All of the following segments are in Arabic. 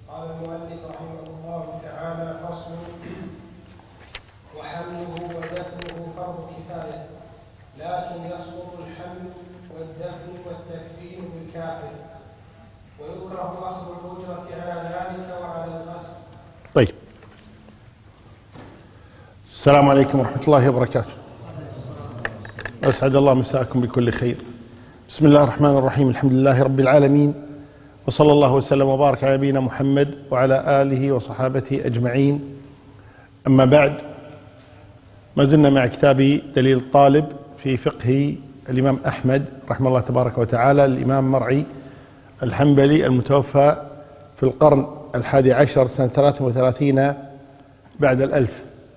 قال المؤلف رحمه الله تعالى: فصل. وحمله ودفنه فرض كفاية، لكن يسقط الحمل والدفن والتكفين بالكافر، ويكره أخذ الأجرة على ذلك وعلى الغسل. طيب، السلام عليكم ورحمة الله وبركاته. أسعد الله مساءكم بكل خير. بسم الله الرحمن الرحيم، الحمد لله رب العالمين، وصلى الله وسلم وبارك على نبينا محمد وعلى آله وصحابته أجمعين. أما بعد، ما زلنا مع كتاب دليل الطالب في فقه الإمام أحمد رحمه الله تبارك وتعالى، الإمام مرعي الحنبلي المتوفى في القرن 11 سنة 33 بعد الألف.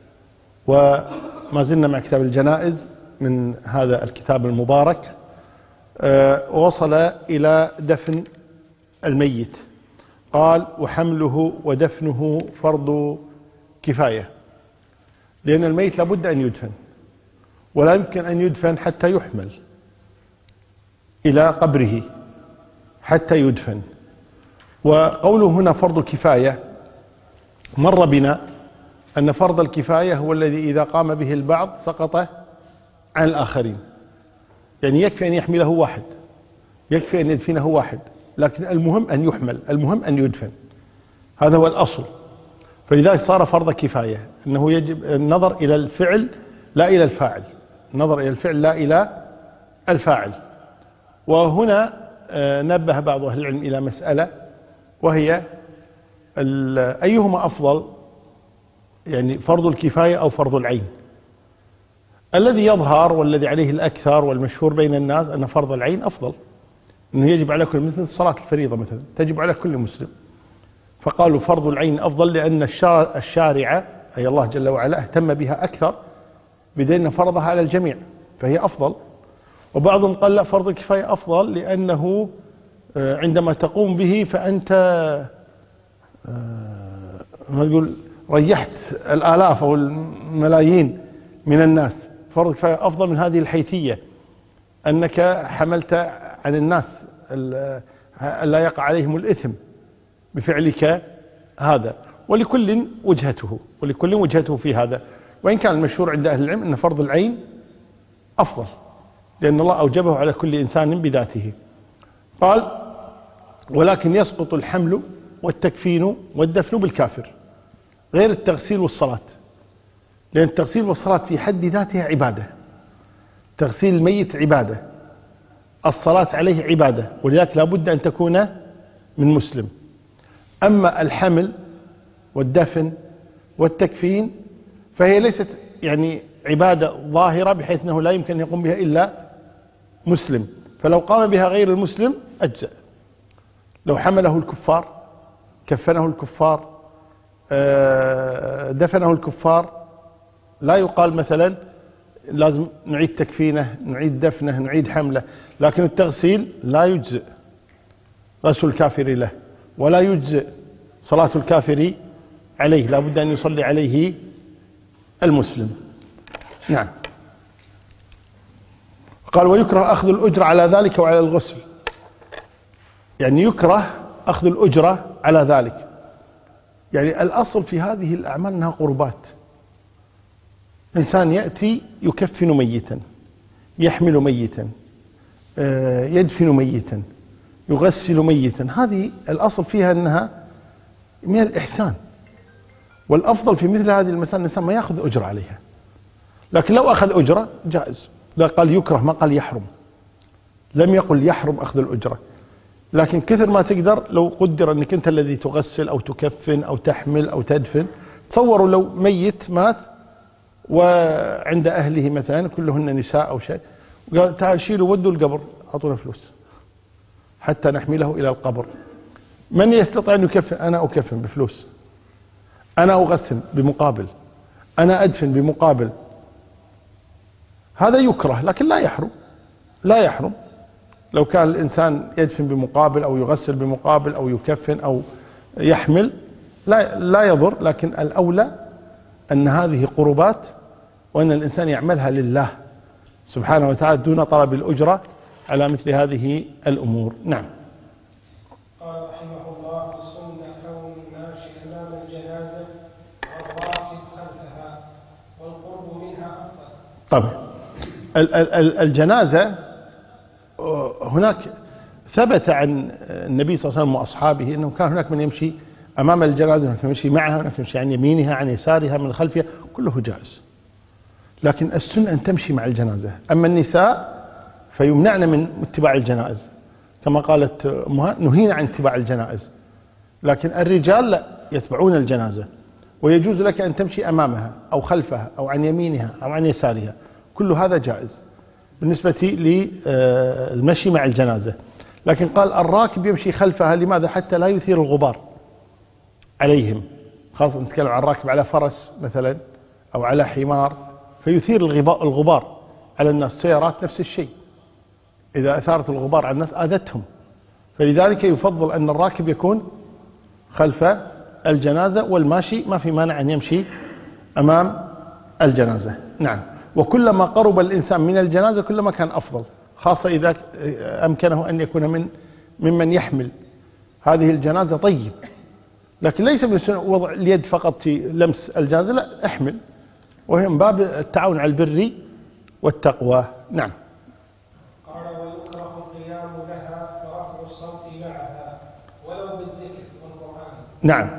وما زلنا مع كتاب الجنائز من هذا الكتاب المبارك، ووصل إلى دفن الميت. قال: وحمله ودفنه فرض كفاية، لأن الميت لابد أن يدفن، ولا يمكن أن يدفن حتى يحمل إلى قبره حتى يدفن. وقوله هنا فرض كفاية، مر بنا أن فرض الكفاية هو الذي إذا قام به البعض سقط عن الآخرين. يعني يكفي أن يحمله واحد، يكفي أن يدفنه واحد، لكن المهم أن يحمل، المهم أن يدفن. هذا هو الأصل. فلذلك صار فرض كفاية، أنه يجب النظر إلى الفعل لا إلى الفاعل، النظر إلى الفعل لا إلى الفاعل. وهنا نبه بعض أهل العلم إلى مسألة، وهي أيهما أفضل، يعني فرض الكفاية أو فرض العين؟ الذي يظهر والذي عليه الأكثر والمشهور بين الناس أن فرض العين أفضل، أنه يجب على كل، مثل صلاة الفريضة مثلا تجب على كل مسلم، فقالوا فرض العين أفضل لأن الشارع أي الله جل وعلا اهتم بها أكثر، بدين أن فرضها على الجميع فهي أفضل. وبعضهم قال لا، فرض الكفاية أفضل لأنه عندما تقوم به فأنت نقول ريحت الآلاف أو الملايين من الناس. فرض الكفاية أفضل من هذه الحيثية، أنك حملت عن الناس لا يقع عليهم الإثم بفعلك هذا. ولكل وجهته في هذا، وإن كان المشهور عند أهل العلم أن فرض العين أفضل، لأن الله أوجبه على كل إنسان بذاته. قال: ولكن يسقط الحمل والتكفين والدفن بالكافر، غير التغسيل والصلاة، لأن التغسيل والصلاة في حد ذاتها عبادة. تغسيل الميت عبادة، الصلاة عليه عبادة، ولذلك لا بد أن تكون من مسلم. أما الحمل والدفن والتكفين فهي ليست يعني عبادة ظاهرة بحيث أنه لا يمكن أن يقوم بها إلا مسلم، فلو قام بها غير المسلم أجزأ. لو حمله الكفار، كفنه الكفار، دفنه الكفار، لا يقال مثلا لازم نعيد تكفينه، نعيد دفنه، نعيد حمله. لكن التغسيل لا يجزئ غسل الكافر له، ولا يجزئ صلاة الكافر عليه، لا بد أن يصلي عليه المسلم. نعم. قال: ويكره أخذ الأجرة على ذلك وعلى الغسل. يعني يكره أخذ الأجرة على ذلك، يعني الأصل في هذه الأعمال أنها قربات. إنسان يأتي يكفن ميتا، يحمل ميتا، يدفن ميتا، يغسل ميتا، هذه الأصل فيها أنها من الإحسان، والأفضل في مثل هذه المسائل الإنسان ما يأخذ أجرة عليها. لكن لو أخذ أجرة جائز، لا قال يكره ما قال يحرم، لم يقل يحرم أخذ الأجرة. لكن كثر ما تقدر، لو قدر أنك أنت الذي تغسل أو تكفن أو تحمل أو تدفن، تصوروا لو ميت مات وعند أهله مثلا كلهن نساء أو شيء، وقال تعال شيلوا ودوا القبر، أعطونا فلوس حتى نحمله إلى القبر. من يستطيع أن يكفن؟ أنا أكفن بفلوس، أنا أغسل بمقابل، أنا أدفن بمقابل. هذا يكره، لكن لا يحرم لو كان الإنسان يدفن بمقابل أو يغسل بمقابل أو يكفن أو يحمل، لا يضر. لكن الأولى أن هذه قربات، وأن الإنسان يعملها لله سبحانه وتعالى دون طلب الأجرة على مثل هذه الأمور. نعم. قال رحمه الله: السنة كون طيب الجنازة هناك ثبت عن النبي صلى الله عليه وسلم وأصحابه أنه كان هناك من يمشي أمام الجنازة، هناك من يمشي معها، هناك من يمشي عن يمينها عن يسارها من خلفها، كله جائز. لكن السنة أن تمشي مع الجنازة. أما النساء فيمنعن من اتباع الجنائز كما قالت أمها نهينا عن اتباع الجنائز، لكن الرجال لا، يتبعون الجنازة، ويجوز لك أن تمشي أمامها أو خلفها أو عن يمينها أو عن يسارها، كل هذا جائز بالنسبة للمشي مع الجنازة. لكن قال الراكب يمشي خلفها، لماذا؟ حتى لا يثير الغبار عليهم، خاصة نتكلم عن الراكب على فرس مثلا أو على حمار فيثير الغبار على الناس. سيارات نفس الشيء، إذا أثارت الغبار على الناس آذتهم، فلذلك يفضل أن الراكب يكون خلف الجنازة، والماشي ما في مانع أن يمشي أمام الجنازة. نعم. وكلما قرب الإنسان من الجنازة كلما كان أفضل، خاصة إذا أمكنه أن يكون ممن يحمل هذه الجنازة. طيب، لكن ليس بالسنة وضع اليد فقط في لمس الجنازة، لا، احمل، وهي من باب التعاون على البر والتقوى. نعم. قال ويكره القيام لها ورفع الصوت معها ولو بالذكر والقرآن. نعم.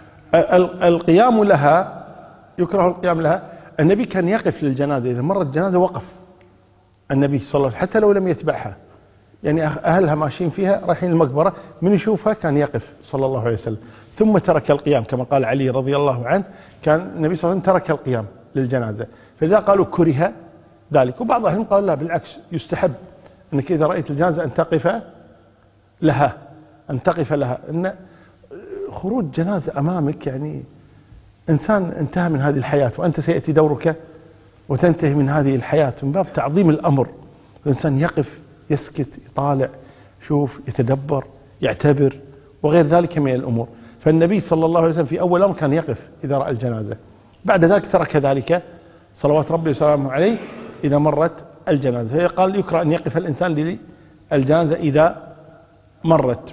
القيام لها يكره القيام لها. النبي كان يقف للجنازة، إذا مرت الجنازة وقف النبي صلى الله عليه وسلم حتى لو لم يتبعها، يعني أهلها ماشيين فيها رايحين المقبرة، من يشوفها كان يقف صلى الله عليه وسلم، ثم ترك القيام كما قال علي رضي الله عنه، كان النبي صلى الله عليه وسلم ترك القيام للجنازة، فإذا قالوا كره ذلك. وبعض أهلهم قالوا لا، بالعكس يستحب أنك إذا رأيت الجنازة أن تقف لها، أن تقف لها. أن خروج جنازة أمامك يعني إنسان انتهى من هذه الحياة، وأنت سيأتي دورك وتنتهي من هذه الحياة، من باب تعظيم الأمر. الإنسان يقف، يسكت، يطالع، شوف، يتدبر، يعتبر، وغير ذلك من الأمور. فالنبي صلى الله عليه وسلم في أول أمر كان يقف إذا رأى الجنازة، بعد ذلك ترك ذلك صلوات ربي وسلامه عليه إذا مرت الجنازة. فقال يكره أن يقف الإنسان للجنازة إذا مرت.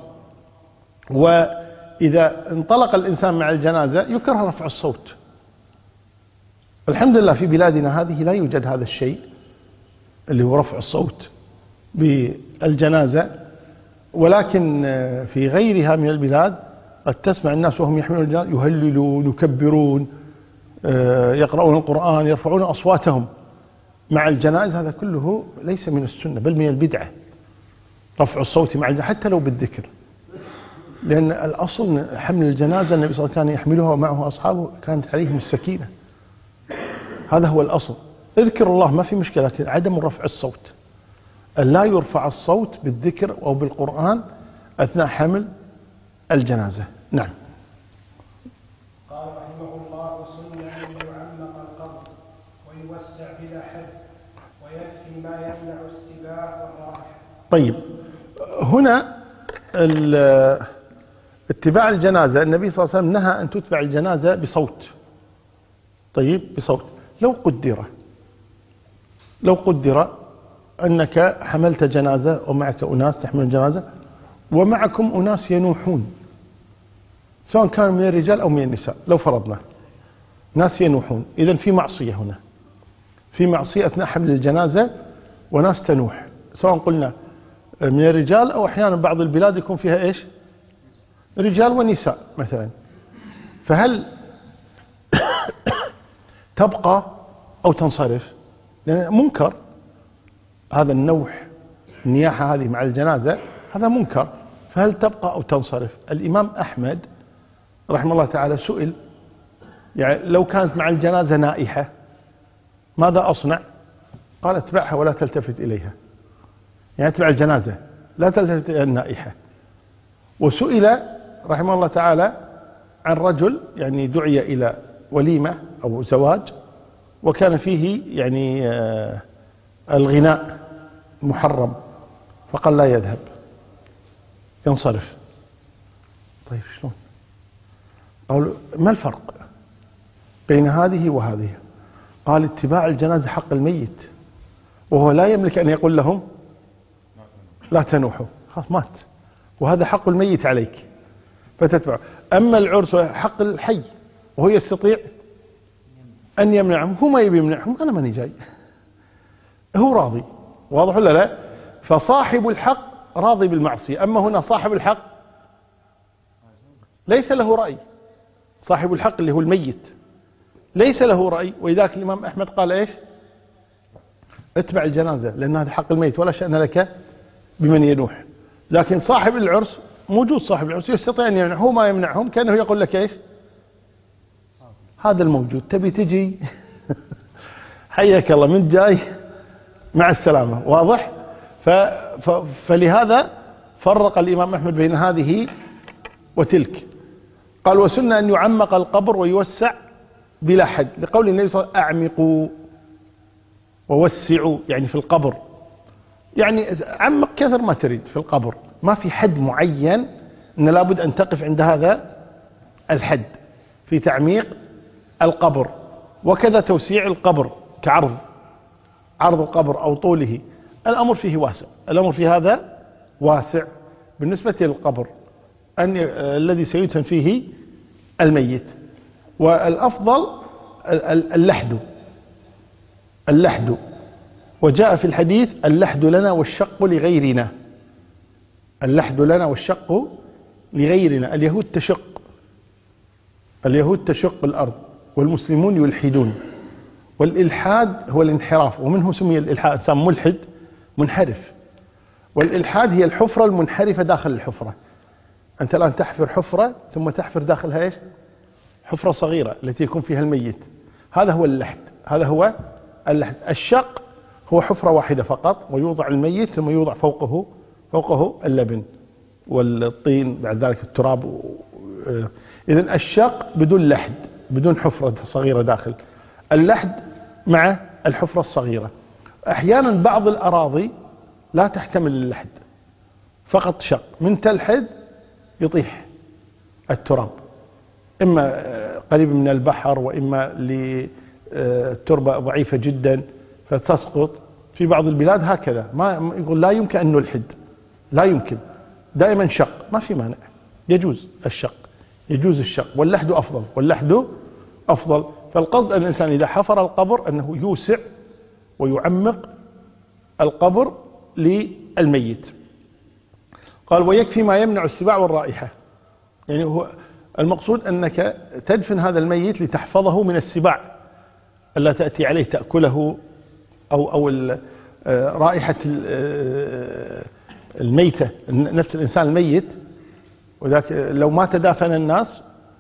وإذا انطلق الإنسان مع الجنازة يكره رفع الصوت. الحمد لله في بلادنا هذه لا يوجد هذا الشيء اللي هو رفع الصوت بالجنازة، ولكن في غيرها من البلاد قد تسمع الناس وهم يحملون الجنازة يهللون، يكبرون، يقرؤون القرآن، يرفعون أصواتهم مع الجنائز. هذا كله ليس من السنة بل من البدعة، رفع الصوت مع الجنازة حتى لو بالذكر، لأن الأصل حمل الجنازة النبي صلى الله عليه وسلم كان يحملها ومعه أصحابه كانت عليهم السكينة، هذا هو الأصل. اذكر الله ما في مشكلة، لكن عدم رفع الصوت، لا يرفع الصوت بالذكر أو بالقرآن أثناء حمل الجنازة. نعم. قال رحمه الله سنة أن يعمق القبر ويوسع بلا حد ويكفي ما يمنع السباع والراحة. طيب، هنا اتباع الجنازة النبي صلى الله عليه وسلم نهى أن تتبع الجنازة بصوت. طيب، بصوت. لو قدر أنك حملت جنازة ومعك أناس تحمل جنازة ومعكم أناس ينوحون، سواء كانوا من الرجال أو من النساء، لو فرضنا ناس ينوحون، إذن في معصية هنا، في معصية أثناء حمل الجنازة وناس تنوح، سواء قلنا من الرجال أو أحيانا بعض البلاد يكون فيها إيش؟ رجال ونساء مثلا. فهل تبقى أو تنصرف؟ لأن منكر هذا النوح، النياحة هذه مع الجنازة هذا منكر، فهل تبقى أو تنصرف؟ الإمام أحمد رحمه الله تعالى سئل يعني لو كانت مع الجنازة نائحة ماذا أصنع؟ قال اتبعها ولا تلتفت إليها، يعني اتبع الجنازة لا تلتفت إلى النائحة. وسئل رحمه الله تعالى عن رجل يعني دعي إلى وليمة أو زواج وكان فيه يعني الغناء محرم، فقال لا يذهب، ينصرف. طيب شلون؟ قالوا ما الفرق بين هذه وهذه؟ قال اتباع الجنازة حق الميت، وهو لا يملك أن يقول لهم لا تنوحوا، خلاص مات، وهذا حق الميت عليك فتتبع. أما العرس حق الحي وهو يستطيع أن يمنعهم، هو ما يبي يمنعهم، أنا ماني جاي هو راضي، واضح ولا لا؟ فصاحب الحق راضي بالمعصية. أما هنا صاحب الحق ليس له رأي، صاحب الحق اللي هو الميت ليس له رأي، ولذلك الإمام أحمد قال إيش؟ اتبع الجنازة، لأن هذا حق الميت ولا شأن لك بمن ينوح. لكن صاحب العرس موجود، صاحب العرس يستطيع أن يمنعه، ما يمنعهم، كأنه يقول لك إيش؟ هذا الموجود تبي تجي حياك الله، من جاي مع السلامة، واضح؟ فلهذا فرق الإمام أحمد بين هذه وتلك. قال وسنة أن يعمق القبر ويوسع بلا حد، لقول النبي صلى الله عليه وسلم أعمقوا ووسعوا، يعني في القبر، يعني عمق كثر ما تريد في القبر، ما في حد معين أن لابد أن تقف عند هذا الحد في تعميق القبر. وكذا توسيع القبر كعرض القبر أو طوله، الأمر فيه واسع، الأمر في هذا واسع بالنسبة للقبر أن الذي سيدفن فيه الميت. والأفضل اللحد، وجاء في الحديث اللحد لنا والشق لغيرنا، اللحد لنا والشق لغيرنا. اليهود تشق الأرض والمسلمون يلحدون، والإلحاد هو الانحراف، ومنه سمي الإلحاد، إنسان ملحد منحرف. والإلحاد هي الحفرة المنحرفة داخل الحفرة. أنت الآن تحفر حفرة ثم تحفر داخلها إيش؟ حفرة صغيرة التي يكون فيها الميت، هذا هو اللحد، هذا هو اللحد. الشق هو حفرة واحدة فقط ويوضع الميت ثم يوضع فوقه اللبن والطين، بعد ذلك التراب. إذن الشق بدون لحد، بدون حفرة صغيرة داخل، اللحد مع الحفرة الصغيرة. أحيانا بعض الأراضي لا تحتمل اللحد، فقط شق، من تلحد يطيح التراب، إما قريب من البحر وإما لتربة ضعيفة جدا فتسقط. في بعض البلاد هكذا، ما يقول لا يمكن أن نلحد، لا يمكن، دائما شق، ما في مانع، يجوز الشق، يجوز الشق، واللحد أفضل. فالقصد أن الإنسان إذا حفر القبر أنه يوسع ويعمق القبر للميت. قال ويكفي ما يمنع السباع والرائحة، يعني هو المقصود أنك تدفن هذا الميت لتحفظه من السباع ألا تأتي عليه تأكله أو رائحة الميتة، نفس الإنسان الميت، وذاك لو ما تدافن الناس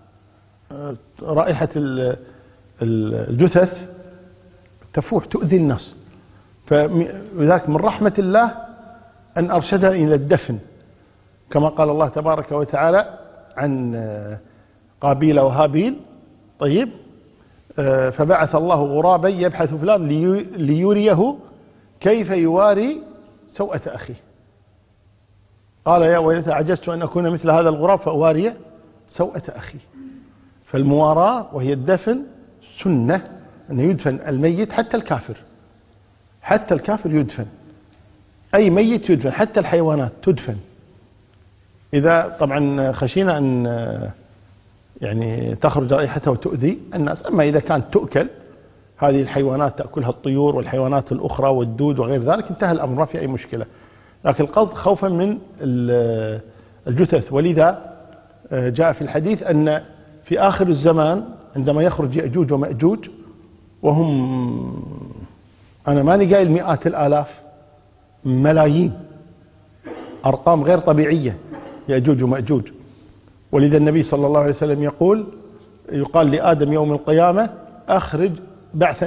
رائحة الجثث تفوح تؤذي الناس. فذاك من رحمة الله أن أرشدها إلى الدفن، كما قال الله تبارك وتعالى عن قابيل وهابيل. طيب، فبعث الله غرابا يبحث في الأرض ليريه كيف يواري سوءة أخيه، قال يا ويلتى عجزت أن أكون مثل هذا الغراب فأواري سوءة أخي. فالمواراة وهي الدفن سنة، أن يدفن الميت، حتى الكافر يدفن، أي ميت يدفن، حتى الحيوانات تدفن، إذا طبعا خشينا أن يعني تخرج رائحته وتؤذي الناس. أما إذا كانت تؤكل، هذه الحيوانات تأكلها الطيور والحيوانات الأخرى والدود وغير ذلك، انتهى الأمر، ما في أي مشكلة. لكن القصد خوفا من الجثث. ولذا جاء في الحديث أن في آخر الزمان عندما يخرج يأجوج ومأجوج، وهم أنا ماني قايل مئات الآلاف، ملايين، أرقام غير طبيعية يأجوج ومأجوج. ولذا النبي صلى الله عليه وسلم يقال لآدم يوم القيامة أخرج بعث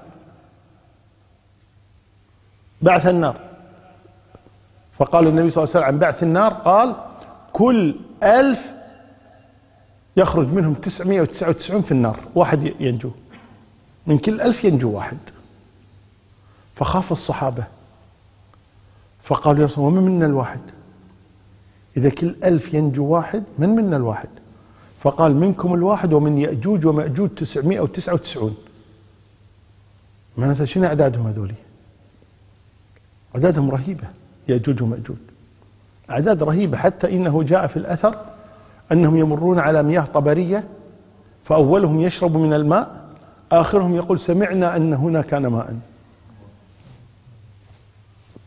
النار. فقال النبي صلى الله عليه وسلم عن بعث النار، قال كل 1000 يخرج منهم 999 في النار، واحد ينجو، من كل 1000 ينجو واحد. فخاف الصحابة فقالوا يا رسول الله ومن منا الواحد؟ إذا كل 1000 ينجو واحد، من منا الواحد؟ فقال منكم الواحد ومن يأجوج ومأجوج 999. معناتها شنو أعدادهم هذولي؟ أعدادهم رهيبة، يأجوج ومأجوج أعداد رهيبة، حتى إنه جاء في الأثر أنهم يمرون على مياه طبرية، فأولهم يشرب من الماء، آخرهم يقول سمعنا أن هنا كان ماء.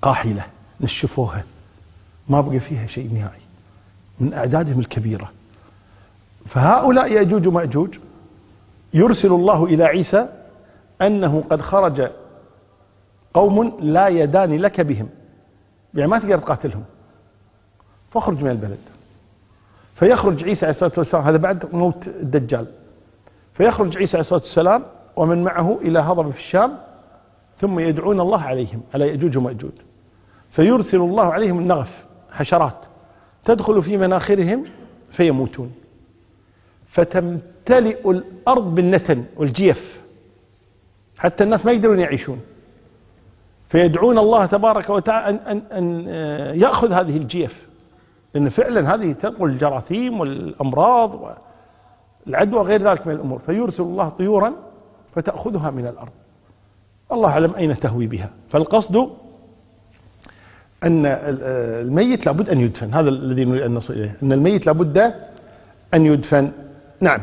قاحلة نشفوها ما بقى فيها شيء نهائي من أعدادهم الكبيرة. فهؤلاء يأجوج ومأجوج يرسل الله إلى عيسى أنه قد خرج قوم لا يدان لك بهم، يعني ما تقدر تقاتلهم، فاخرج من البلد. فيخرج عيسى عليه الصلاة والسلام، هذا بعد موت الدجال، فيخرج عيسى عليه الصلاة والسلام ومن معه إلى هضبة في الشام، ثم يدعون الله عليهم على يأجوج ومأجوج، فيرسل الله عليهم النغف، حشرات تدخل في مناخرهم فيموتون، فتمتلئ الأرض بالنتن والجيف حتى الناس ما يقدرون يعيشون. فيدعون الله تبارك وتعالى أن يأخذ هذه الجيف، لأن فعلا هذه تنقل الجراثيم والأمراض والعدوى غير ذلك من الأمور. فيرسل الله طيورا فتأخذها من الأرض، الله أعلم أين تهوي بها. فالقصد أن الميت لابد أن يدفن، هذا الذي نريد أن نصل إليه، أن الميت لابد أن يدفن. نعم.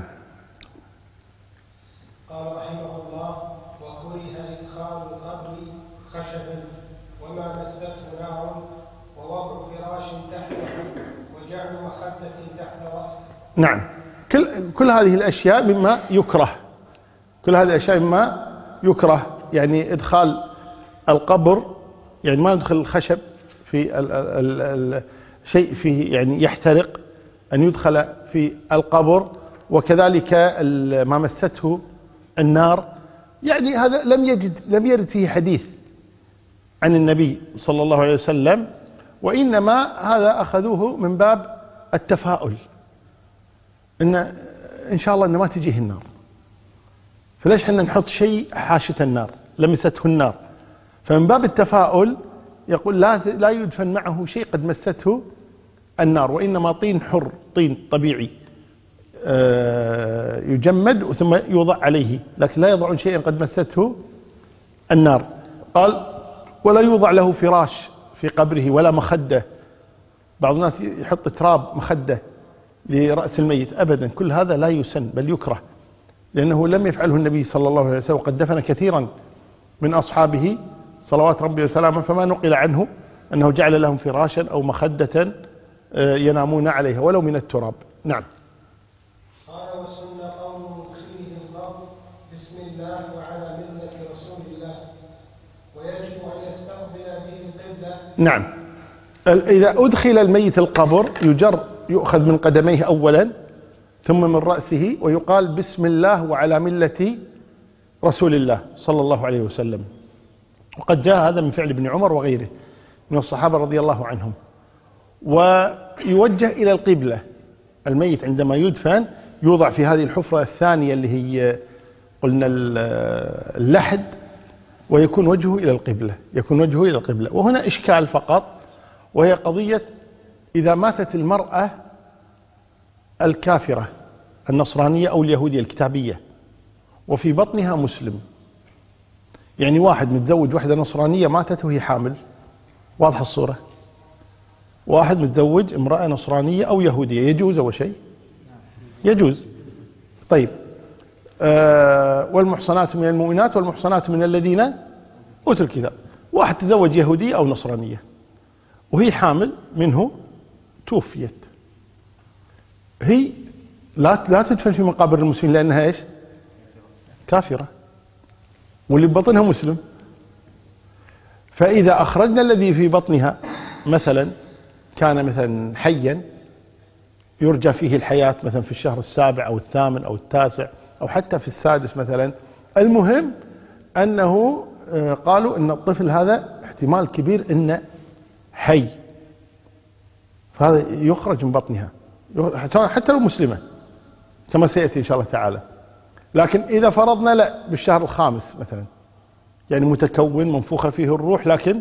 قال رحمه الله: وكره إدخال القبر خشبا وما مسته نار ووضع فراش تحته وجعل مخدة تحت رأسه. نعم، كل هذه الأشياء مما يكره، كل هذه الأشياء مما يكره. يعني إدخال القبر، يعني ما ندخل الخشب في شيء فيه يعني يحترق، أن يدخل في القبر، وكذلك ما مسته النار. يعني هذا لم يرد فيه حديث عن النبي صلى الله عليه وسلم، وإنما هذا أخذوه من باب التفاؤل، إن شاء الله إن ما تجيه النار، فليش حنا نحط شيء حاشة النار لمسته النار. فمن باب التفاؤل يقول لا يدفن معه شيء قد مسته النار، وإنما طين حر، طين طبيعي يجمد ثم يوضع عليه، لكن لا يضعون شيئا قد مسته النار. قال: ولا يوضع له فراش في قبره ولا مخدة. بعض الناس يحط تراب مخدة لرأس الميت، أبدا، كل هذا لا يسن بل يكره، لأنه لم يفعله النبي صلى الله عليه وسلم، وقد دفن كثيرا من أصحابه صلوات ربي وسلامه، فما نقل عنه أنه جعل لهم فراشا أو مخدة ينامون عليها ولو من التراب. نعم. قال: وسن قول مدخله القبر بسم الله وعلى ملة رسول الله، ويجب أن يستقبل به القبلة. نعم، إذا أدخل الميت القبر يؤخذ من قدميه أولا ثم من رأسه، ويقال بسم الله وعلى ملة رسول الله صلى الله عليه وسلم. وقد جاء هذا من فعل ابن عمر وغيره من الصحابة رضي الله عنهم. ويوجه إلى القبلة، الميت عندما يدفن يوضع في هذه الحفرة الثانية اللي هي قلنا اللحد، ويكون وجهه إلى القبلة، يكون وجهه إلى القبلة. وهنا إشكال فقط، وهي قضية إذا ماتت المرأة الكافرة النصرانية أو اليهودية الكتابية وفي بطنها مسلم، يعني واحد متزوج واحدة نصرانية ماتت وهي حامل، واضح الصورة، واحد متزوج امرأة نصرانية أو يهودية، يجوز أول شيء؟ يجوز. طيب، والمحصنات من المؤمنات والمحصنات من الذين أوتوا الكتاب. واحد تزوج يهودية أو نصرانية وهي حامل منه، توفيت، هي لا تدفن في مقابر المسلمين لأنها إيش؟ كافرة، واللي ببطنها مسلم. فإذا أخرجنا الذي في بطنها مثلا كان مثلا حيا يرجى فيه الحياة، مثلا في الشهر السابع أو الثامن أو التاسع أو حتى في السادس مثلا، المهم أنه قالوا أن الطفل هذا احتمال كبير أنه حي، فهذا يخرج من بطنها حتى لو مسلمة كما سيأتي إن شاء الله تعالى. لكن إذا فرضنا لا بالشهر الخامس مثلا، يعني متكون منفوخة فيه الروح لكن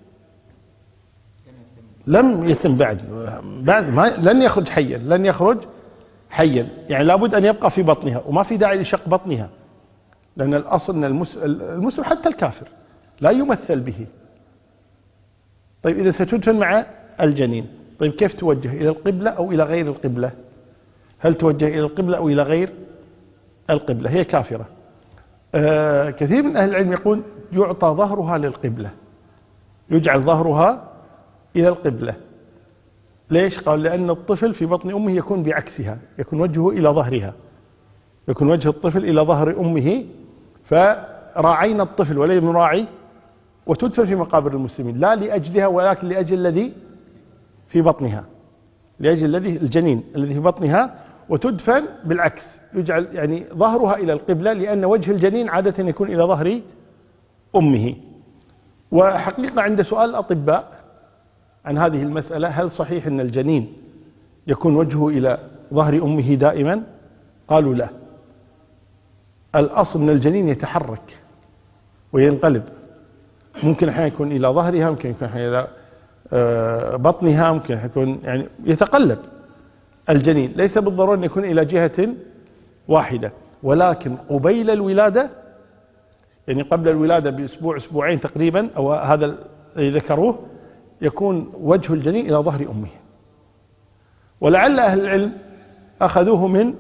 لم يتم بعد ما لن يخرج حيا، لن يخرج حيا، يعني لابد أن يبقى في بطنها، وما في داعي لشق بطنها، لأن الأصل أن المسلم حتى الكافر لا يمثل به. طيب، إذا ستدفن مع الجنين، طيب كيف توجه؟ إلى القبلة أو إلى غير القبلة؟ هل توجه إلى القبلة أو إلى غير القبلة؟ هي كافرة. كثير من أهل العلم يقول يعطى ظهرها للقبلة، يجعل ظهرها إلى القبلة. ليش؟ قال لأن الطفل في بطن أمه يكون بعكسها، يكون وجهه إلى ظهرها، يكون وجه الطفل إلى ظهر أمه، فراعينا الطفل وليس نراعي، وتدفن في مقابر المسلمين لا لأجلها ولكن لأجل الذي في بطنها، لأجل الذي الجنين الذي في بطنها، وتدفن بالعكس، يجعل يعني ظهرها إلى القبلة، لأن وجه الجنين عادة يكون إلى ظهر أمه. وحقيقة عند سؤال الأطباء عن هذه المسألة، هل صحيح أن الجنين يكون وجهه إلى ظهر أمه دائما؟ قالوا لا، الأصل أن الجنين يتحرك وينقلب، ممكن أحيانا يكون إلى ظهرها، ممكن يكون أحيانا إلى بطنها، ممكن يكون يعني يتقلب الجنين، ليس بالضرورة أن يكون إلى جهة واحدة، ولكن قبيل الولادة يعني قبل الولادة بأسبوع أسبوعين تقريبا، أو هذا الذي ذكروه، يكون وجه الجنين إلى ظهر أمه. ولعل أهل العلم أخذوه من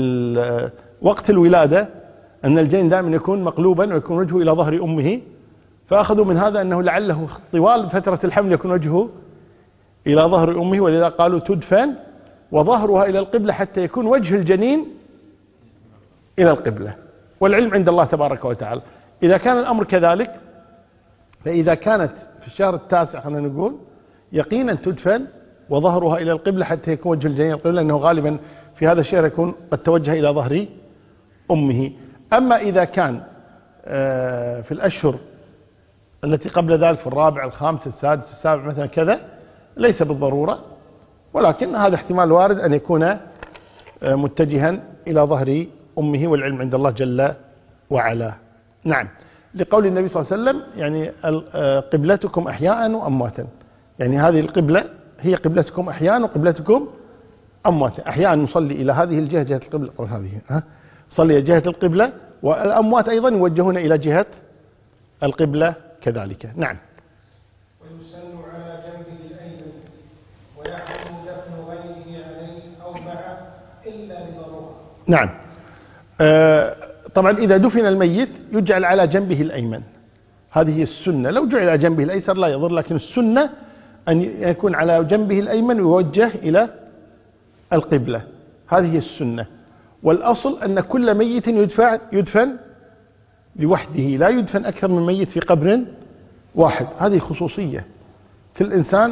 وقت الولادة أن الجنين دائما يكون مقلوبا ويكون وجهه إلى ظهر أمه، فأخذوا من هذا أنه لعله طوال فترة الحمل يكون وجهه إلى ظهر أمه، ولذا قالوا تدفن وظهرها إلى القبلة حتى يكون وجه الجنين إلى القبلة. والعلم عند الله تبارك وتعالى. إذا كان الأمر كذلك، فإذا كانت في الشهر التاسع خلينا نقول يقينا تدفن وظهرها إلى القبلة حتى يكون وجه الجنين إلى القبلة، لأنه غالبا في هذا الشهر يكون قد توجه إلى ظهر أمه. أما إذا كان في الأشهر التي قبل ذلك، في الرابع الخامس السادس السابع مثلا كذا، ليس بالضرورة، ولكن هذا احتمال وارد أن يكون متجها إلى ظهر أمه، والعلم عند الله جل وعلا. نعم، لقول النبي صلى الله عليه وسلم يعني قبلتكم أحياء وأمواتا، يعني هذه القبلة هي قبلتكم أحياء وقبلتكم أمواتا. أحياء نصلي إلى هذه الجهة، جهة القبلة، هذه صلي جهة القبلة، والأموات أيضا يوجهون إلى جهة القبلة كذلك. نعم. ويسن على جنبه الأيمن، ويحرم دفن غيره عليه أو معه إلا لضرورة. نعم. طبعا إذا دفن الميت يجعل على جنبه الأيمن، هذه هي السنة. لو جعل على جنبه الأيسر لا يضر، لكن السنة أن يكون على جنبه الأيمن ويوجه إلى القبلة، هذه هي السنة. والأصل أن كل ميت يدفن لوحده، لا يدفن أكثر من ميت في قبر واحد، هذه خصوصية. كل إنسان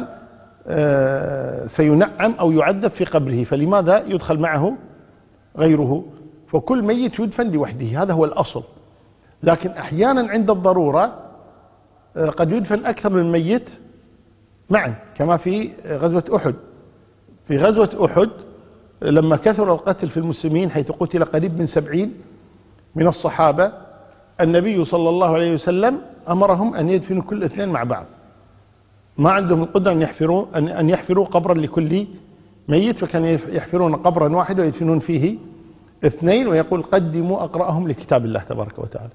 سينعم أو يعذب في قبره، فلماذا يدخل معه غيره؟ فكل ميت يدفن لوحده، هذا هو الأصل. لكن أحيانا عند الضرورة قد يدفن أكثر من ميت معا، كما في غزوة أحد. في غزوة أحد لما كثر القتل في المسلمين، حيث قتل قريب من 70 من الصحابة، النبي صلى الله عليه وسلم أمرهم أن يدفنوا كل اثنين مع بعض، ما عندهم القدرة أن يحفروا قبرا لكل ميت، فكان يحفرون قبرا واحدا ويدفنون فيه اثنين، ويقول قدموا أقرأهم لكتاب الله تبارك وتعالى.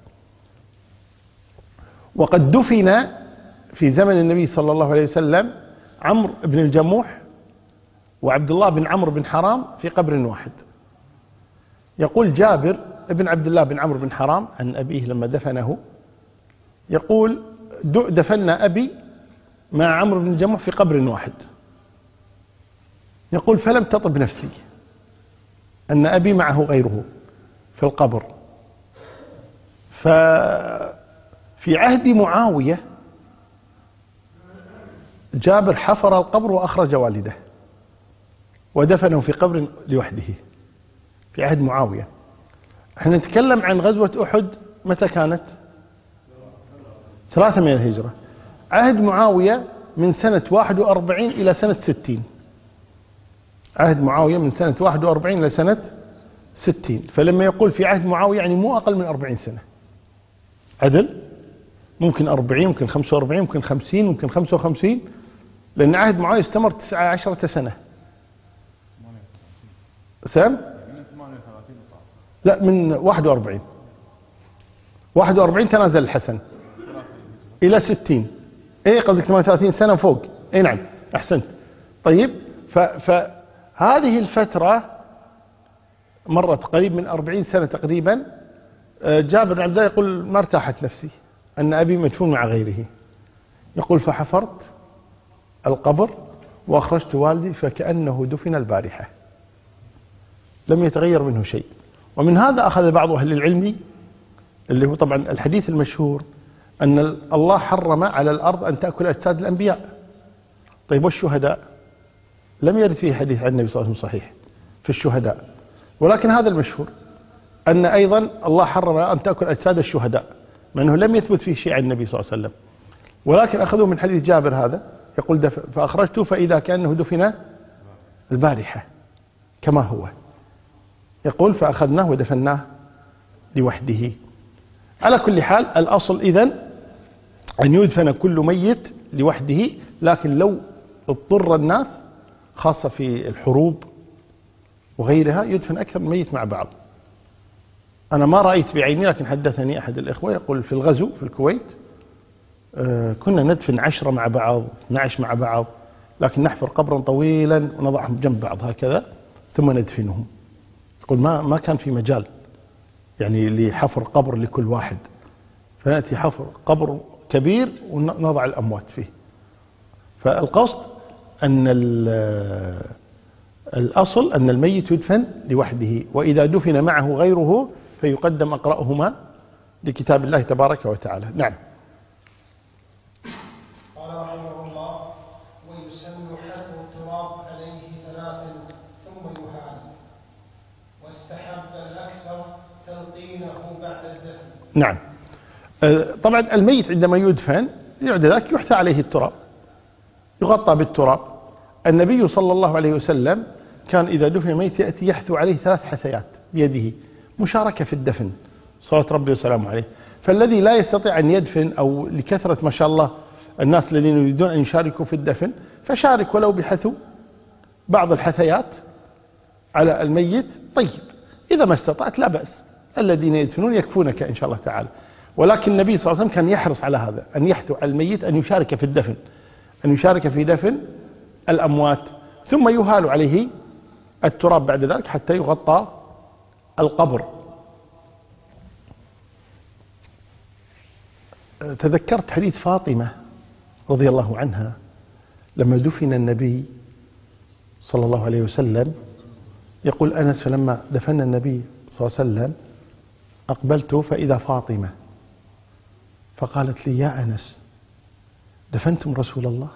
وقد دفن في زمن النبي صلى الله عليه وسلم عمرو بن الجموح وعبد الله بن عمرو بن حرام في قبر واحد. يقول جابر ابن عبد الله بن عمرو بن حرام عن أبيه لما دفنه، يقول دفنا أبي مع عمرو بن الجموح في قبر واحد. يقول فلم تطب نفسي أن أبي معه غيره في القبر. ففي عهد معاوية جابر حفر القبر وأخرج والده ودفنه في قبر لوحده في عهد معاوية. احنا نتكلم عن غزوة أحد متى كانت؟ 3 من الهجرة. عهد معاوية من سنة 41 إلى سنة 60. عهد معاوية من سنة 41 إلى سنة 60. فلما يقول في عهد معاوية يعني مو أقل من 40 سنة. عدل؟ ممكن 40، ممكن 45، ممكن 50، ممكن 55، لأن عهد معاوية استمر 19 سنة. سام؟ لا، من 41. 41 تنازل الحسن إلى 60. إيه قصدك 38 سنة فوق؟ إيه نعم، أحسنت. طيب، فهذه الفترة مرت قريب من 40 سنة تقريبا. جابر بن عبد الله يقول ما ارتاحت نفسي أن أبي مدفون مع غيره. يقول فحفرت القبر وأخرجت والدي فكأنه دفن البارحة، لم يتغير منه شيء. ومن هذا أخذ بعض أهل العلم، اللي هو طبعا الحديث المشهور أن الله حرم على الأرض أن تأكل أجساد الأنبياء. طيب والشهداء؟ لم يرد فيه حديث عن النبي صلى الله عليه وسلم صحيح في الشهداء، ولكن هذا المشهور أن أيضا الله حرم أن تأكل أجساد الشهداء، مع أنه لم يثبت فيه شيء عن النبي صلى الله عليه وسلم، ولكن أخذوا من حديث جابر هذا يقول فأخرجته فإذا كأنه دفن البارحة كما هو، يقول فأخذناه ودفناه لوحده. على كل حال الأصل إذن أن يدفن كل ميت لوحده، لكن لو اضطر الناس خاصة في الحروب وغيرها يدفن أكثر من ميت مع بعض. أنا ما رأيت بعيني، لكن حدثني أحد الإخوة يقول في الغزو في الكويت كنا ندفن 10 مع بعض 12 مع بعض، لكن نحفر قبرا طويلا ونضعهم جنب بعض هكذا ثم ندفنهم. يقول ما كان في مجال يعني لحفر قبر لكل واحد، فنأتي حفر قبر كبير ونضع الأموات فيه. فالقصد أن الأصل أن الميت يدفن لوحده، وإذا دفن معه غيره فيقدم أقرأهما لكتاب الله تبارك وتعالى. نعم. قال رحمه الله: ويسن حثو التراب عليه 3 ثم يهال، واستحب الأكثر تلقينه بعد الدفن. نعم. طبعا الميت عندما يدفن بعد ذلك يحثى عليه التراب، يغطى بالتراب. النبي صلى الله عليه وسلم كان إذا دفن الميت يأتي يحثو عليه 3 حثيات بيده، مشاركة في الدفن صلوات ربي وسلامه عليه. فالذي لا يستطيع أن يدفن أو لكثرة ما شاء الله الناس الذين يريدون أن يشاركوا في الدفن، فشارك ولو بحثو بعض الحثيات على الميت. طيب إذا ما استطعت لا بأس، الذين يدفنون يكفونك إن شاء الله تعالى. ولكن النبي صلى الله عليه وسلم كان يحرص على هذا، أن يحثو على الميت أن يشارك في الدفن، أن يشارك في دفن الأموات، ثم يهال عليه التراب بعد ذلك حتى يغطى القبر. تذكرت حديث فاطمة رضي الله عنها لما دفن النبي صلى الله عليه وسلم، يقول أنس: فلما دفن النبي صلى الله عليه وسلم أقبلت فإذا فاطمة، فقالت لي: يا أنس دفنتم رسول الله؟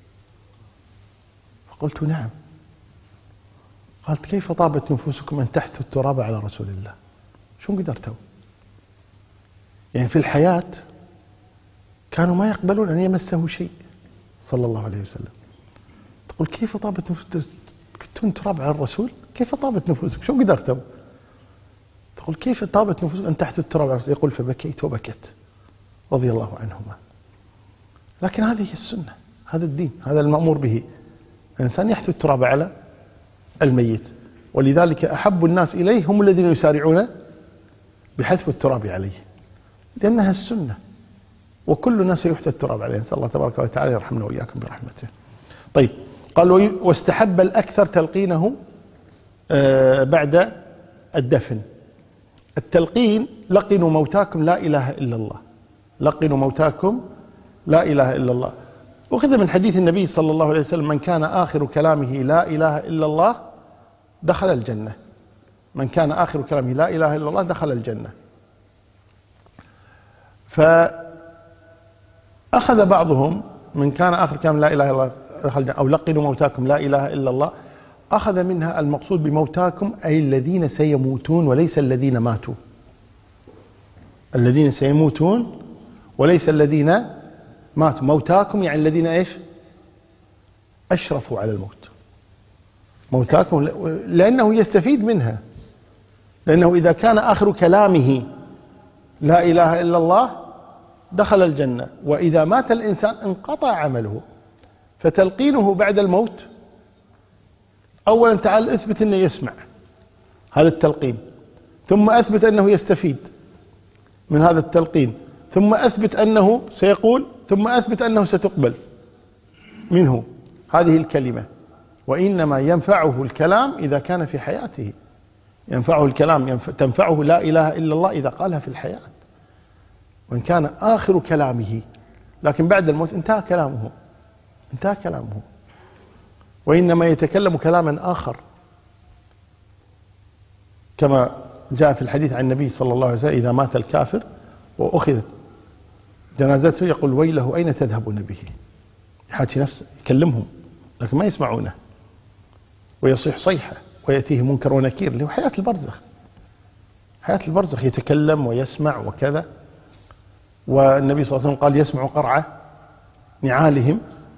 فقلت: نعم. قالت: كيف طابت نفوسكم أن تحثوا التراب على رسول الله؟ شو قدرتوا؟ يعني في الحياة كانوا ما يقبلون أن يمسه شيء صلى الله عليه وسلم. تقول: كيف طابت نفوسكم كنتم تراب على الرسول؟ كيف طابت نفوسكم؟ شو قدرتوا؟ تقول: كيف طابت نفوسكم أن تحثوا التراب على الرسول؟ يقول: فبكيت وبكت رضي الله عنهما. لكن هذه هي السنة، هذا الدين، هذا المأمور به، الإنسان يحثو التراب على الميت. ولذلك أحب الناس إليه هم الذين يسارعون بحثو التراب عليه، لأنها السنة، وكل الناس سيحثى التراب عليه. نسأل الله تبارك وتعالى يرحمنا وإياكم برحمته. طيب، قال: واستحب الأكثر تلقينه بعد الدفن. التلقين: لقنوا موتاكم لا إله إلا الله، لقنوا موتاكم لا إله إلا الله. وأخذ من حديث النبي صلى الله عليه وسلم: من كان آخر كلامه لا إله إلا الله دخل الجنة. من كان آخر كلامه لا إله إلا الله دخل الجنة. فأخذ بعضهم من كان آخر كلام لا إله إلا الله دخل الجنة، أو لقنوا موتاكم لا إله إلا الله، أخذ منها المقصود بموتاكم أي الذين سيموتون وليس الذين ماتوا، الذين سيموتون وليس الذين ماتوا. موتاكم يعني الذين إيش؟ أشرفوا على الموت. موتاكم لأنه يستفيد منها، لأنه إذا كان آخر كلامه لا إله إلا الله دخل الجنة، وإذا مات الإنسان انقطع عمله. فتلقينه بعد الموت: أولا تعال اثبت أنه يسمع، هذا التلقين، ثم أثبت أنه يستفيد من هذا التلقين، ثم أثبت أنه سيقول، ثم أثبت أنه ستقبل منه هذه الكلمة. وإنما ينفعه الكلام إذا كان في حياته، ينفعه الكلام، تنفعه لا إله إلا الله إذا قالها في الحياة. وإن كان آخر كلامه لكن بعد الموت انتهى كلامه، انتهى كلامه، وإنما يتكلم كلاما آخر، كما جاء في الحديث عن النبي صلى الله عليه وسلم: إذا مات الكافر وأخذت جنازته يقول: ويله أين تذهبون به؟ يحاكي نفسه، يكلمهم لكن ما يسمعونه، ويصيح صيحة ويأتيه منكر ونكير، اللي هو حياة البرزخ. حياة البرزخ يتكلم ويسمع وكذا. والنبي صلى الله عليه وسلم قال: يسمع قرعة نعالهم.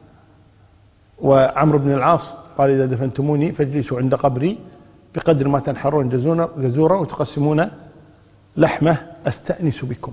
وعمرو بن العاص قال: إذا دفنتموني فاجلسوا عند قبري بقدر ما تنحرون جزورا وتقسمون لحمه أستأنس بكم.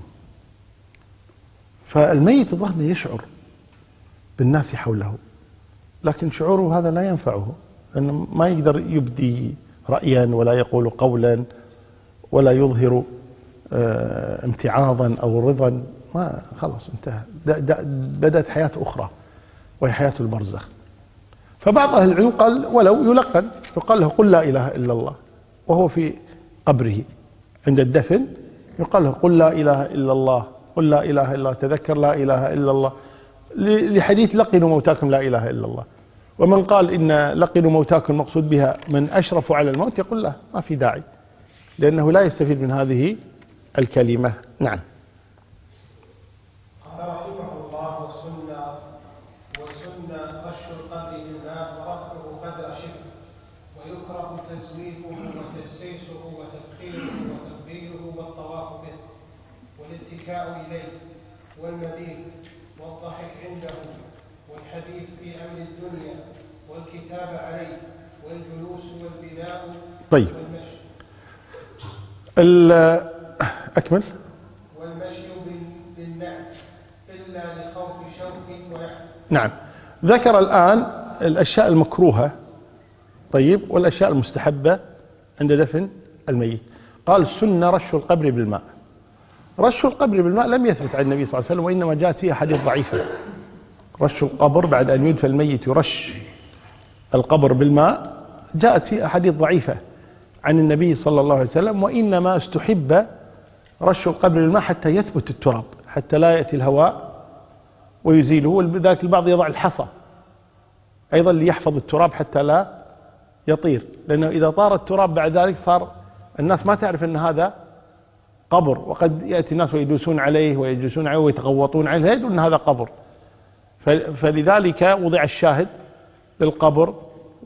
فالميت الظاهر يشعر بالناس حوله، لكن شعوره هذا لا ينفعه، لأنه ما يقدر يبدي رأيا ولا يقول قولا ولا يظهر امتعاضا أو رضا. ما خلاص انتهى، بدأت حياة أخرى وهي حياة البرزخ. فبعض أهل العلم قال ولو يلقن، يقال له: قل لا إله إلا الله، وهو في قبره عند الدفن يقال له: قل لا إله إلا الله، قل لا إله إلا الله، تذكر لا إله إلا الله، لحديث لقنوا موتاكم لا إله إلا الله. ومن قال إن لقنوا موتاكم مقصود بها من أشرفوا على الموت، يقول له ما في داعي، لأنه لا يستفيد من هذه الكلمة. نعم. قال رحمه الله: وسن رش القبر بالماء ورفعه قدر شبر، ويكره تزويقه وتجسيسه وتبخيره وتقبيله والطواف به والاتكاء إليه والمبيت والضحك عنده والحديث في أمر الدنيا والكتاب عليه والجلوس والبناء. طيب، والمشي أكمل. والمشي بالنعل إلا لخوف شوك ونحو. نعم، ذكر الآن الأشياء المكروهة، طيب، والأشياء المستحبة عند دفن الميت. قال: سن رش القبر بالماء. رش القبر بالماء لم يثبت عن النبي صلى الله عليه وسلم، وإنما جاءت فيه أحاديث ضعيفة. رش القبر بعد أن يدفن الميت يرش القبر بالماء، جاءت فيه أحاديث ضعيفة عن النبي صلى الله عليه وسلم، وإنما استحب رش القبر بالماء حتى يثبت التراب، حتى لا يأتي الهواء ويزيله. ولذلك البعض يضع الحصى أيضا ليحفظ التراب حتى لا يطير، لأنه إذا طار التراب بعد ذلك صار الناس ما تعرف أن هذا قبر، وقد يأتي الناس ويدوسون عليه ويجلسون عليه ويتغوطون عليه، لا يدرون أن هذا قبر. فلذلك وضع الشاهد للقبر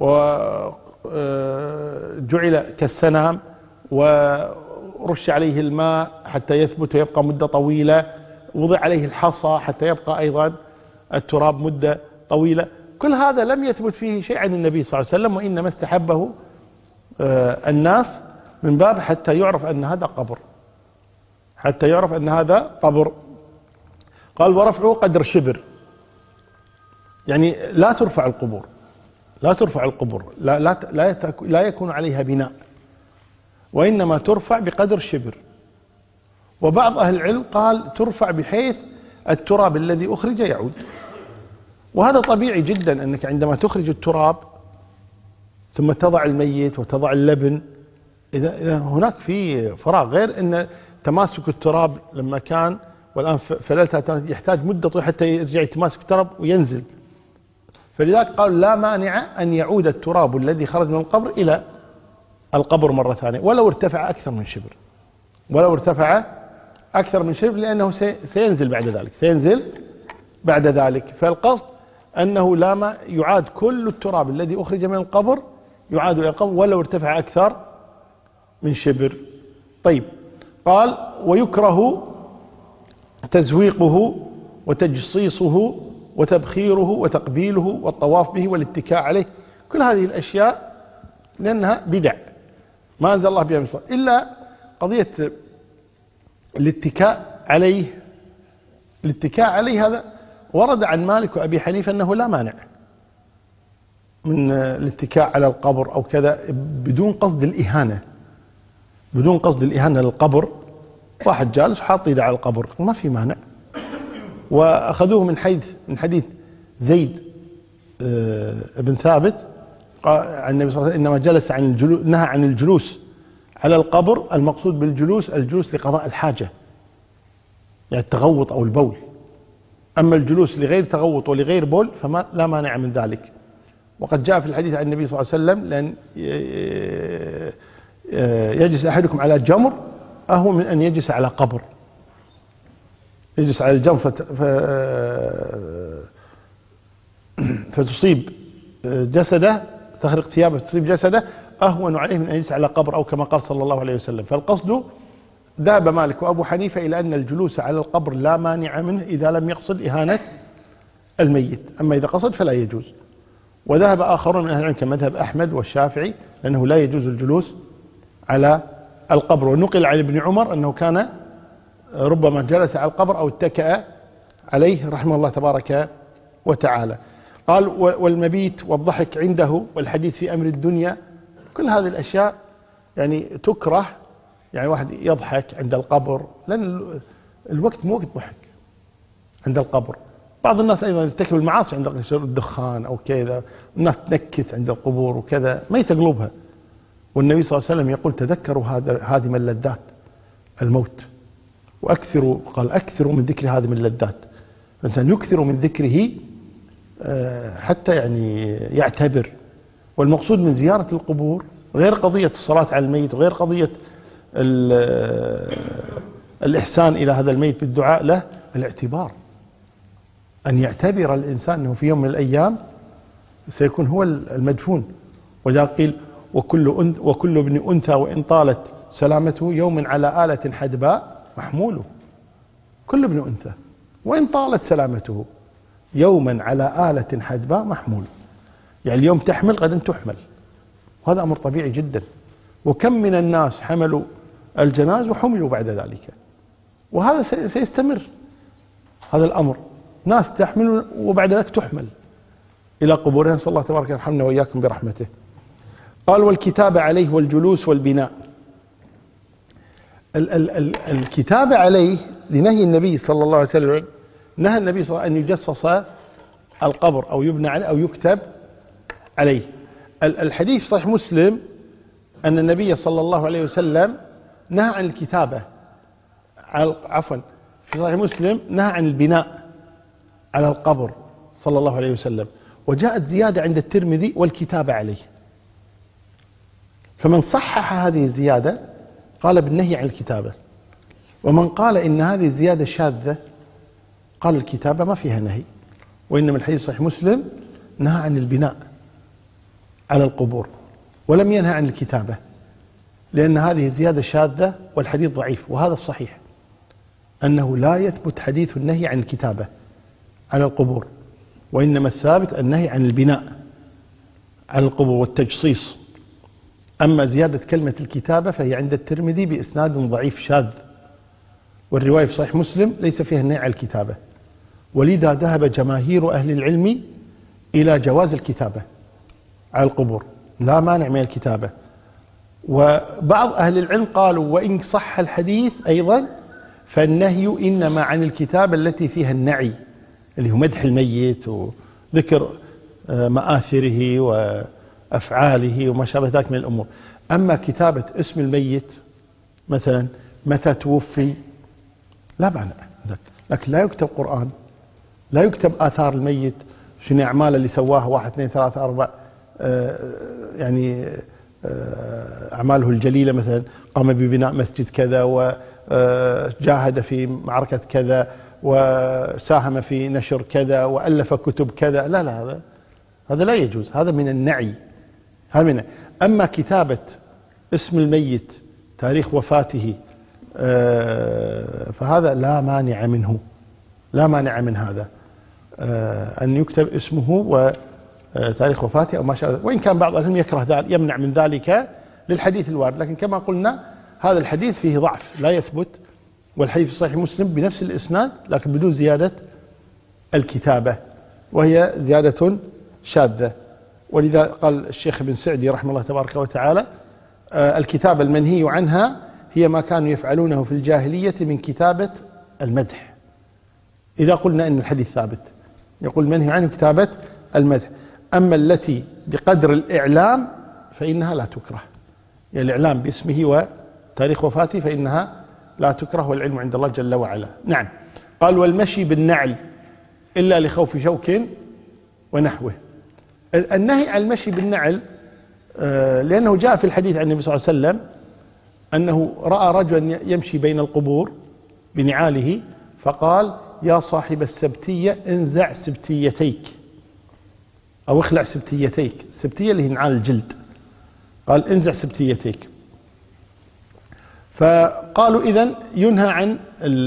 وجعل كالسنام، ورش عليه الماء حتى يثبت ويبقى مدة طويلة، وضع عليه الحصى حتى يبقى أيضا التراب مدة طويلة. كل هذا لم يثبت فيه شيء عن النبي صلى الله عليه وسلم، وإنما استحبه الناس من باب حتى يعرف أن هذا قبر، حتى يعرف أن هذا قبر. قال: ورفعه قدر شبر، يعني لا ترفع القبور، لا ترفع القبور، لا يكون عليها بناء، وإنما ترفع بقدر شبر. وبعض أهل العلم قال ترفع بحيث التراب الذي أخرج يعود. وهذا طبيعي جدا، أنك عندما تخرج التراب ثم تضع الميت وتضع اللبن، إذا هناك في فراغ، غير أن تماسك التراب لما كان والآن فلتها يحتاج مدة طويلة حتى يرجع يتماسك التراب وينزل. فلذلك قالوا لا مانع أن يعود التراب الذي خرج من القبر إلى القبر مرة ثانية، ولو ارتفع أكثر من شبر، ولو ارتفع أكثر من شبر، لأنه سينزل بعد ذلك، سينزل بعد ذلك. فالقصد أنه لا ما يعاد كل التراب الذي أخرج من القبر يعاد إلى القبر ولو ارتفع أكثر من شبر. طيب، قال: ويكره تزويقه وتجصيصه وتبخيره وتقبيله والطواف به والاتكاء عليه. كل هذه الأشياء لأنها بدع ما أنزل الله بها من سلطان، إلا قضية الاتكاء عليه. الاتكاء عليه هذا ورد عن مالك وأبي حنيفة أنه لا مانع من الاتكاء على القبر أو كذا بدون قصد الإهانة، بدون قصد الإهانة للقبر. واحد جالس حاط يده على القبر ما في مانع. وأخذوه من حديث زيد بن ثابت عن النبي صلى الله عليه وسلم إنما جلس عن الجلوس، نهى عن الجلوس على القبر. المقصود بالجلوس الجلوس لقضاء الحاجة، يعني التغوط أو البول أما الجلوس لغير تغوط ولغير بول فما لا مانع من ذلك. وقد جاء في الحديث عن النبي صلى الله عليه وسلم لأن يجلس أحدكم على جمر أهون من أن يجلس على قبر. يجلس على الجمر فتصيب جسده، تخرق ثيابه تصيب جسده، أهون عليه من أن يجلس على قبر، أو كما قال صلى الله عليه وسلم. فالقصد ذهب مالك وأبو حنيفة إلى أن الجلوس على القبر لا مانع منه إذا لم يقصد إهانة الميت، أما إذا قصد فلا يجوز. وذهب آخرون من أهل العلم كمذهب أحمد والشافعي لأنه لا يجوز الجلوس على القبر. ونقل عن ابن عمر أنه كان ربما جلس على القبر أو اتكأ عليه رحمه الله تبارك وتعالى. قال والمبيت والضحك عنده والحديث في أمر الدنيا، كل هذه الأشياء يعني تكره. يعني واحد يضحك عند القبر لأن الوقت مو وقت ضحك عند القبر. بعض الناس أيضا يرتكب المعاصي عند الدخان أو كذا، الناس تنكت عند القبور وكذا، ما يتقلبها. والنبي صلى الله عليه وسلم يقول تذكروا هذه من اللذات الموت، وأكثروا، قال أكثروا من ذكر هذه من اللذات. الإنسان يكثر من ذكره حتى يعني يعتبر. والمقصود من زيارة القبور غير قضية الصلاة على الميت وغير قضية الإحسان إلى هذا الميت بالدعاء له، الاعتبار، أن يعتبر الإنسان أنه في يوم من الأيام سيكون هو المدفون. ولذلك قيل وكل ابن أنثى وإن طالت سلامته يوم على آلة حدباء محموله. كل ابن أنثى وإن طالت سلامته يوما على آلة حدباء محمول، يعني اليوم تحمل غدا تحمل، وهذا أمر طبيعي جدا. وكم من الناس حملوا الجناز وحملوا بعد ذلك، وهذا سيستمر هذا الأمر. ناس تحمل وبعد ذلك تحمل إلى قبورها، نسأل الله تبارك يرحمنا وإياكم برحمته. قال والكتابة عليه والجلوس والبناء. الكتابة عليه لنهي النبي صلى الله عليه وسلم، نهى النبي صلى الله عليه وسلم أن يجصص القبر أو يبنى عليه أو يكتب عليه. الحديث صحيح مسلم أن النبي صلى الله عليه وسلم نهى عن الكتابة، عفوا في صحيح مسلم نهى عن البناء على القبر صلى الله عليه وسلم. وجاءت زيادة عند الترمذي والكتابة عليه. فمن صحح هذه الزيادة قال بالنهي عن الكتابة، ومن قال إن هذه الزيادة شاذة قال الكتابة ما فيها نهي، وإنما الحديث صحيح مسلم نهى عن البناء على القبور ولم ينهى عن الكتابة، لأن هذه الزيادة شاذة والحديث ضعيف. وهذا الصحيح أنه لا يثبت حديث النهي عن الكتابة على القبور، وإنما الثابت النهي عن البناء على القبور والتجصيص. أما زيادة كلمة الكتابة فهي عند الترمذي بإسناد ضعيف شاذ، والرواية في صحيح مسلم ليس فيها النهي عن الكتابة. ولذا ذهب جماهير أهل العلم إلى جواز الكتابة على القبور، لا مانع من الكتابة. وبعض أهل العلم قالوا وإن صح الحديث أيضا فالنهي إنما عن الكتابة التي فيها النعي، اللي هو مدح الميت وذكر مآثره وأفعاله وما شابه ذلك من الأمور. أما كتابة اسم الميت مثلا متى توفي لا معنى، لكن لا يكتب قرآن، لا يكتب آثار الميت، شنو أعمال اللي سواها 1 2 3 4 يعني أعماله الجليلة، مثلا قام ببناء مسجد كذا وجاهد في معركة كذا وساهم في نشر كذا وألف كتب كذا، لا هذا لا يجوز، هذا من النعي. أما كتابة اسم الميت تاريخ وفاته فهذا لا مانع منه، لا مانع من هذا أن يكتب اسمه وتاريخ وفاته أو ما شابه، وإن كان بعض العلم يكره ذلك، يمنع من ذلك للحديث الوارد. لكن كما قلنا هذا الحديث فيه ضعف لا يثبت، والحديث في صحيح مسلم بنفس الإسناد لكن بدون زيادة الكتابة، وهي زيادة شاذة. ولذا قال الشيخ ابن سعدي رحمه الله تبارك وتعالى الكتابة المنهي عنها هي ما كانوا يفعلونه في الجاهلية من كتابة المدح. إذا قلنا أن الحديث ثابت يقول منهي عنه كتابة المدح. أما التي بقدر الإعلام فإنها لا تكره، يعني الإعلام باسمه وتاريخ وفاته فإنها لا تكره، والعلم عند الله جل وعلا. نعم. قال والمشي بالنعل إلا لخوف شوك ونحوه. النهي عن المشي بالنعل لأنه جاء في الحديث عن النبي صلى الله عليه وسلم أنه رأى رجلا يمشي بين القبور بنعاله فقال: يا صاحب السبتية انزع سبتيتيك، أو اخلع سبتيتيك. السبتية اللي هي نعال الجلد، قال: انزع سبتيتيك. فقالوا إذن ينهى عن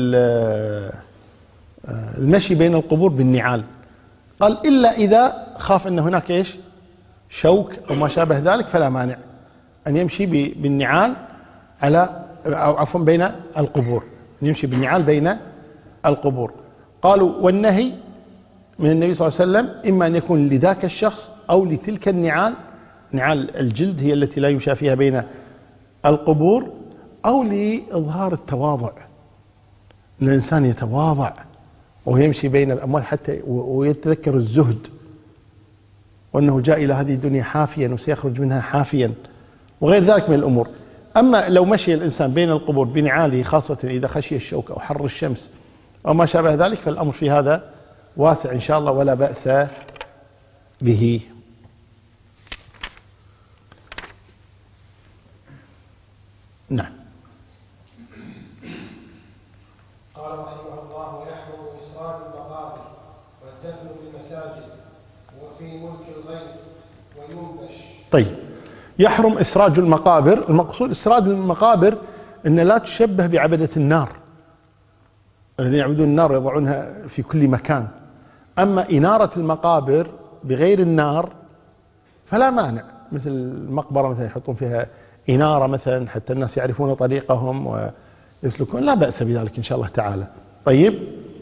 المشي بين القبور بالنعال. قال: إلا إذا خاف أن هناك إيش شوك أو ما شابه ذلك فلا مانع أن يمشي بالنعال على، أو عفوا بين القبور، يمشي بالنعال بين القبور. قالوا: والنهي من النبي صلى الله عليه وسلم إما أن يكون لذاك الشخص أو لتلك النعال، نعال الجلد هي التي لا يمشى فيها بين القبور، أو لإظهار التواضع، أن الإنسان يتواضع وهو يمشي بين الأموال حتى ويتذكر الزهد، وأنه جاء إلى هذه الدنيا حافيا وسيخرج منها حافيا، وغير ذلك من الأمور. أما لو مشي الإنسان بين القبور بنعاله، خاصة إذا خشي الشوك أو حر الشمس أو ما شابه ذلك، فالأمر في هذا واسع إن شاء الله ولا بأس به. نعم. قال رحمه الله: ويحرم إسراج المقابر والدفن بالمساجد وفي ملك الغير وينبش. طيب، يحرم إسراج المقابر. المقصود إسراج المقابر أن لا تشبه بعبدة النار، الذين يعبدون النار يضعونها في كل مكان. أما إنارة المقابر بغير النار فلا مانع، مثل المقبرة مثلا يحطون فيها إنارة مثلا حتى الناس يعرفون طريقهم ويسلكون، لا بأس بذلك إن شاء الله تعالى. طيب،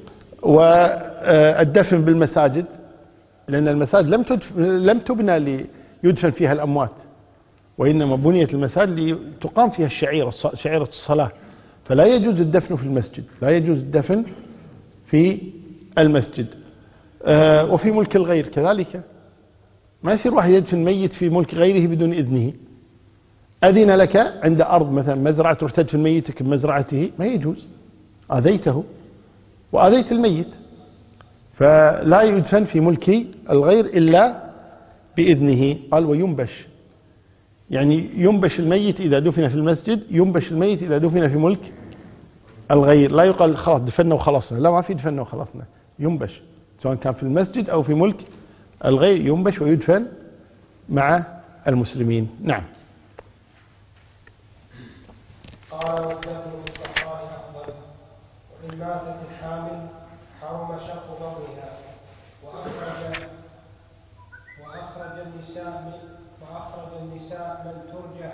والدفن بالمساجد، لأن المساجد لم تبنى ليدفن فيها الأموات، وإنما بنيت المساجد لتقام فيها شعيرة الصلاة، فلا يجوز الدفن في المسجد، لا يجوز الدفن في المسجد. وفي ملك الغير كذلك، ما يصير واحد يدفن ميت في ملك غيره بدون إذنه. أذن لك عند أرض مثلا مزرعة تروح تدفن ميتك بمزرعته، ما يجوز، آذيته وآذيت الميت. فلا يدفن في ملك الغير إلا بإذنه. قال: وينبش، يعني ينبش الميت إذا دفن في المسجد، ينبش الميت إذا دفن في ملك الغير. لا يقال خلاص دفننا وخلصنا، لا، ما في دفننا وخلصنا، ينبش سواء كان في المسجد أو في ملك الغير، ينبش ويدفن مع المسلمين. نعم. قال: والدفن بالصحراء أفضل، وإن ماتت الحامل حرم شق بطنها، وأخرج النساء من ترجى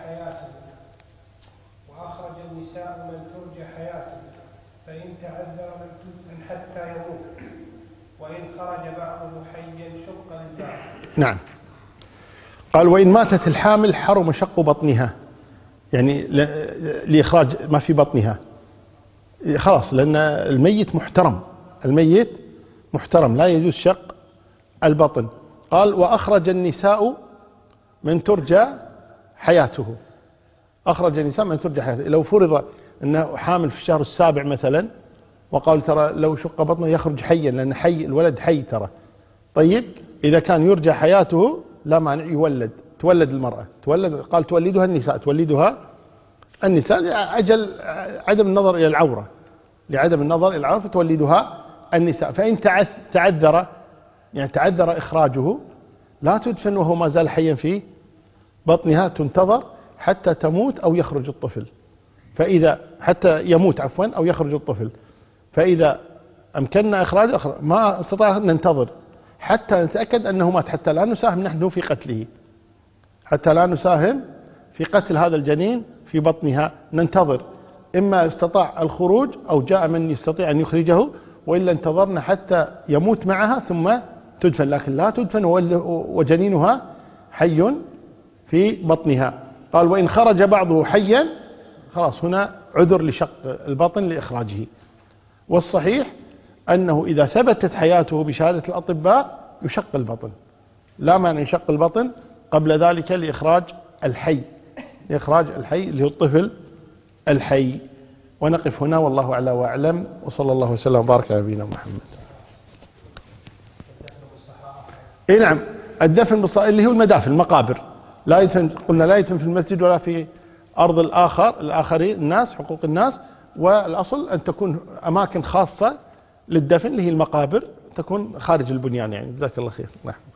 حياته، فإن تعذر لم تدفن حتى يموت، وإن خرج بعضه حيا شق للبعض. نعم. قال: وإن ماتت الحامل حرم شق بطنها، يعني لإخراج ما في بطنها، خلاص، لأن الميت محترم، الميت محترم، لا يجوز شق البطن. قال: وأخرج النساء من ترجى حياته، أخرج النساء من ترجى حياته. لو فرض أنه حامل في الشهر السابع مثلا، وقال ترى لو شق بطنه يخرج حيا، لأن حي الولد حي ترى. طيب، إذا كان يرجى حياته لا مانع يولد، تولد المرأة، قال تولدها النساء، تولدها النساء عدم النظر إلى العورة، لعدم النظر إلى العورة فتولدها النساء. فإن تعذر، يعني تعذر إخراجه، لا تدفن وهو ما زال حيا في بطنها، تنتظر حتى تموت أو يخرج الطفل. فإذا حتى يموت عفوا أو يخرج الطفل، فإذا أمكننا إخراجه ما استطاع ننتظر حتى نتأكد أنه مات، حتى لا نساهم نحن في قتله، حتى لا نساهم في قتل هذا الجنين في بطنها، ننتظر إما استطاع الخروج أو جاء من يستطيع أن يخرجه، وإلا انتظرنا حتى يموت معها ثم تدفن، لكن لا تدفن وجنينها حي في بطنها. قال: وإن خرج بعضه حيا، خلاص هنا عذر لشق البطن لإخراجه. والصحيح أنه إذا ثبتت حياته بشهادة الأطباء يشق البطن، لا مانع يشق البطن قبل ذلك لإخراج الحي، اللي هو الطفل الحي. ونقف هنا، والله أعلى وأعلم، وصلى الله وسلم وبارك على نبينا محمد. اي نعم، الدفن اللي هو المدافن، المقابر، لا يدفن، قلنا لا يدفن في المسجد ولا في أرض الآخرين، الناس، حقوق الناس. والأصل أن تكون أماكن خاصة للدفن اللي هي المقابر، تكون خارج البنيان يعني. جزاك الله خير. نعم.